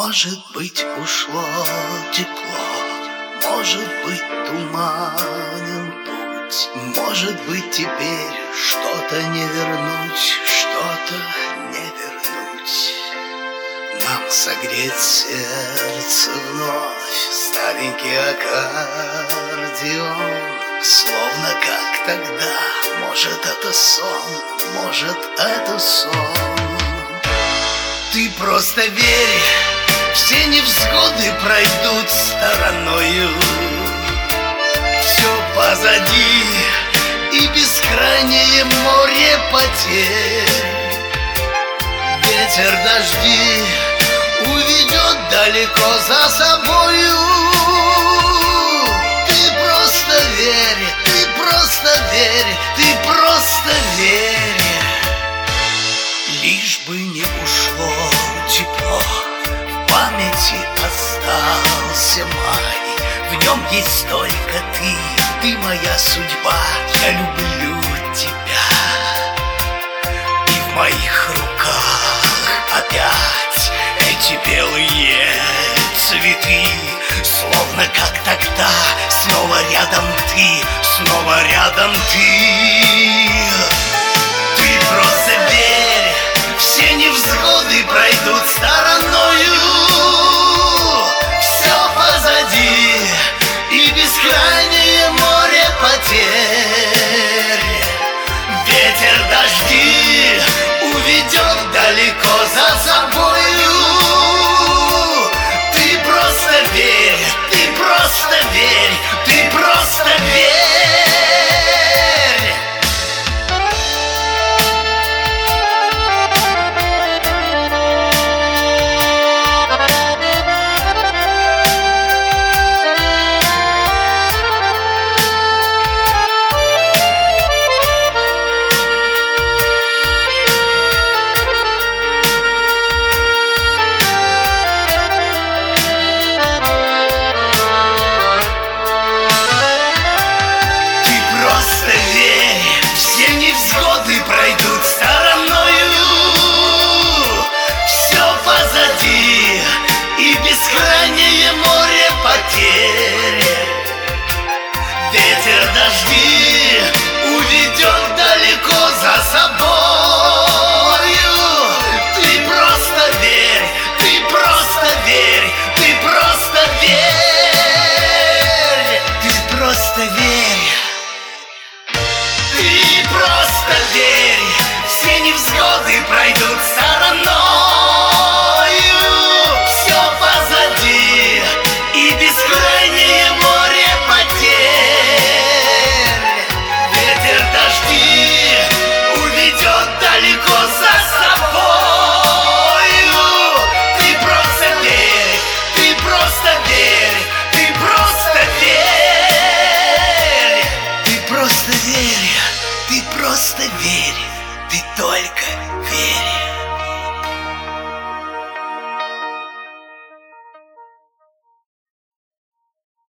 Может быть, ушло тепло, может быть, туманен путь, может быть, теперь что-то не вернуть, что-то не вернуть. Нам согреть сердце вновь старенький аккордеон, словно как тогда. Может, это сон, может, это сон. Ты просто верь, все невзгоды пройдут стороною. Все позади и бескрайнее море потерь. Ветер дожди уведет далеко за собою. Ты просто верь, ты просто верь, ты просто верь. Лишь бы не ушло тепло, в памяти остался май. В нем есть только ты моя судьба, я люблю тебя. И в моих руках опять эти белые цветы, словно как тогда, снова рядом ты, снова рядом ты. Ты просто верь, все невзгоды пройдут стороною. Все позади и бескрайнее море потерь. Ветер дожди уведет далеко за собой.